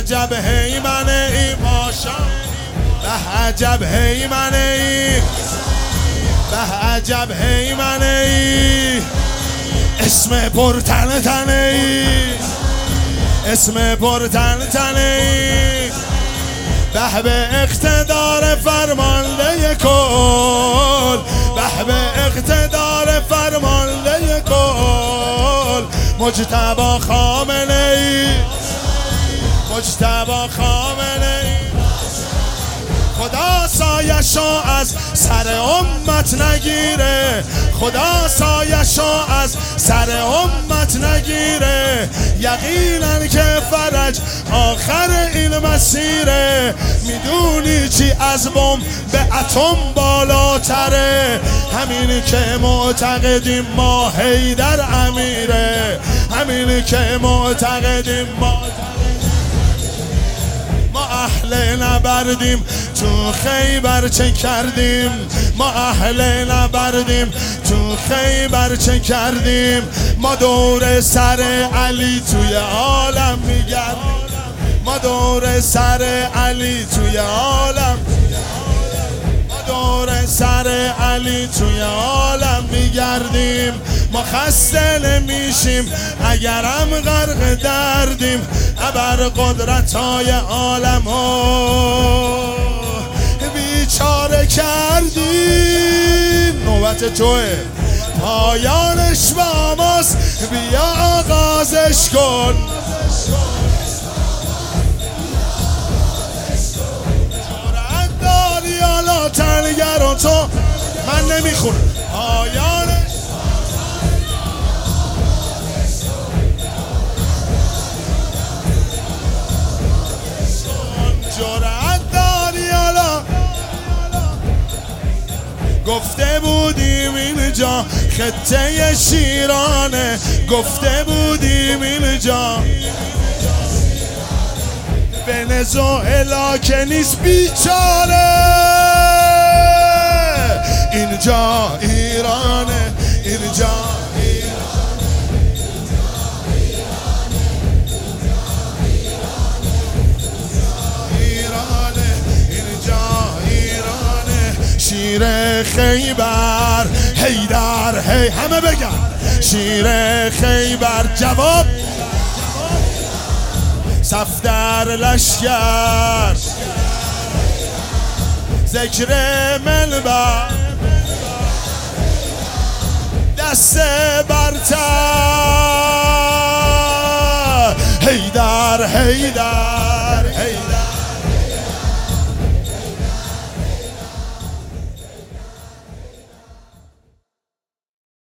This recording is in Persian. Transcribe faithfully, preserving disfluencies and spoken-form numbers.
عجب هیمنه ای ماشا، به عجب هیمنه ای، به عجب هیمنه ای، اسم پر تن تنه ای، اسم پر تن تنه ای، به به اقتدار فرمانده کل، به به اقتدار فرمانده کل، مجتبی خامنه ای، مجتبی خامنه ای. خدا سایشو از سر امت نگیره، خدا سایشو از سر امت نگیره، یقینا که فرج آخر این مسیره. میدونی چی از بم به اتم بالاتره، همین که معتقدیم ما حیدر امیره، همین که معتقدیم ما ما اهل نبردیم تو خیبر چه کردیم، ما اهل نبردیم تو خیبر چه کردیم، ما دور سر علی توی عالم میگردیم، ما دور سر علی توی عالم، ما دور سر علی توی عالم میگردیم. ما خسته نمیشیم اگرم غرق دردیم، ابر قدرت های عالم ها بیچاره کردیم. نوبت توه، پایانش با ماست، بیا آغازش کن. جرأت داری حالا تنگر و تو، من نمیخونم. پایانش جرأت داری حالا، گفته بودیم اینجا خطه شیرانه، گفته بودیم اینجا ونزوئلا که نیست بیچاره، اینجا ایرانه، اینجا شیر خیبر حیدر، هی همه بگن شیر خیبر. جواب صفدر لشکر، ذکر منبر، دست برتر، حیدر حیدر حیدر.